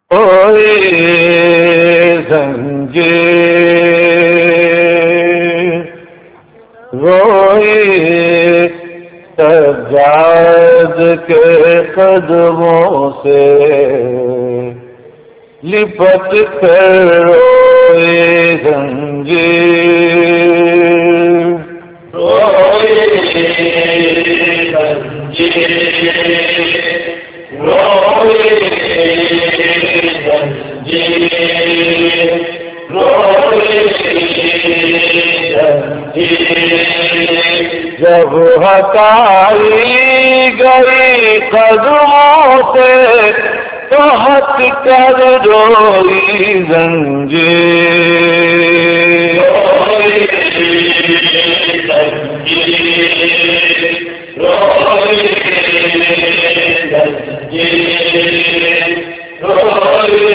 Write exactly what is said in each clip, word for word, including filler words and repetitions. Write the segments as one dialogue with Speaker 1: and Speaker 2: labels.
Speaker 1: روئے زنجیر، روئے سجاد کے قدموں سے لپٹ کر روئے زنجیر، روئے زنجیر، روئے زنجیر، روئے زنجیر، جب ہٹائی گئی قدموں سے تو ہٹ کر روئی زنجیر، روئے زنجیر، روئے زنجیر، روئے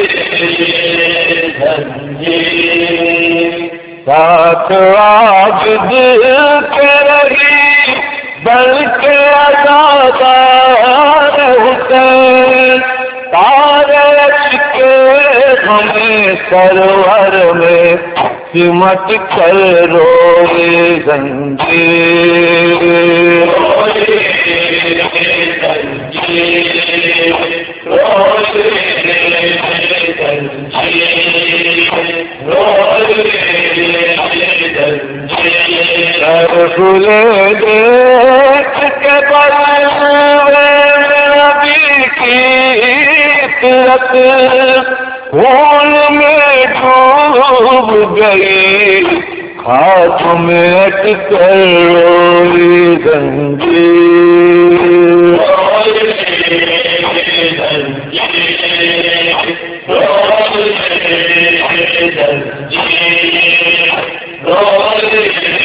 Speaker 1: زنجیر، ساتھ عابد کے رہی بلکہ عزادار حسین، تارے کے ہمیں سرور میں سمٹ کر روئے زنجیر، روئے زنجیر، روئے زنجیر، روئے زنجیر، رسولے دیکھ کے بلوے نبی کی فطرت خون میں ڈوب گئی، خاک میں اٹ کر روئی زنجیر، روئے زنجیر، روئے زنجیر، روئے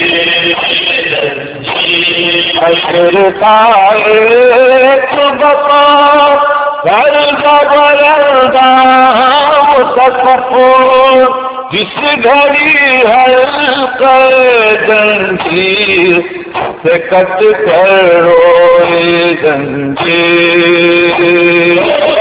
Speaker 1: زنجیر، حشر کا ایک بقا کر زبرداں مصطفی، جس گھڑی حلقہ زنجیر سے کٹ کر روئے زنجیر،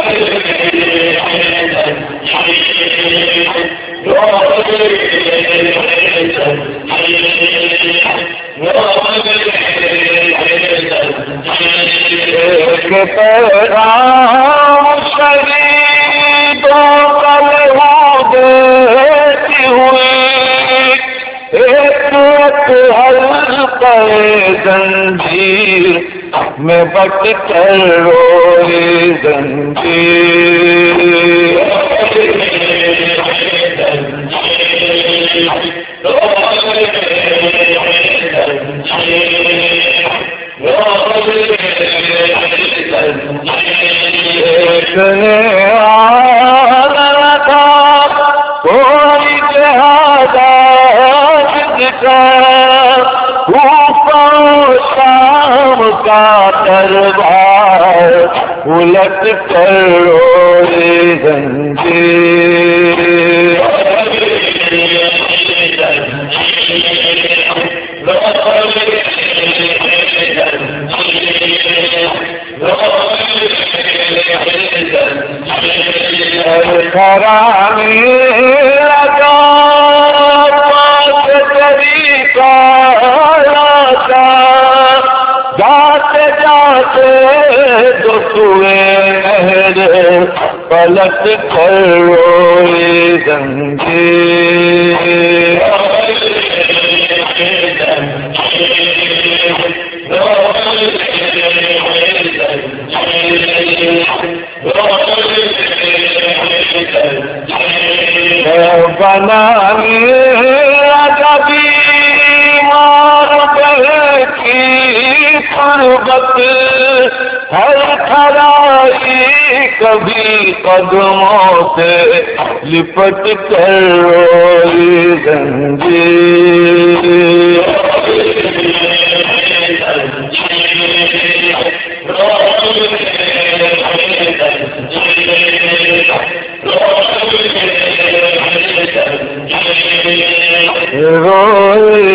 Speaker 1: ایک پیغام شہیدوں کا لہو دیتی ہوئی، ایک ایک حلقہ زنجیر میں بٹ کر روئے زنجیر، ایک نے آنا تھا کوئی جہاد کا، اوپر شام کا دربار الٹ کر روئے زنجیر، خرامی لگا پاس طریقہ لاتا، جاتے جاتے دو سوئے نہر پلٹ کر روئے زنجیر، بنانی لگا بیمار بہن کی قربت، ہر کھڑائی کبھی قدموں سے لپٹ کر روئی زنجیر، روئے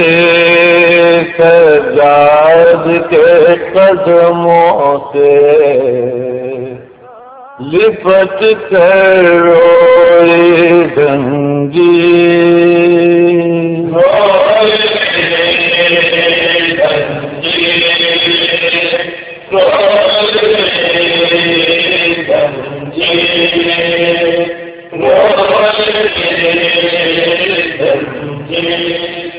Speaker 1: سجاد کے قدموں سے لپٹ کر روئے گنجی روئے گنجی روئے گنجی روئے گنجی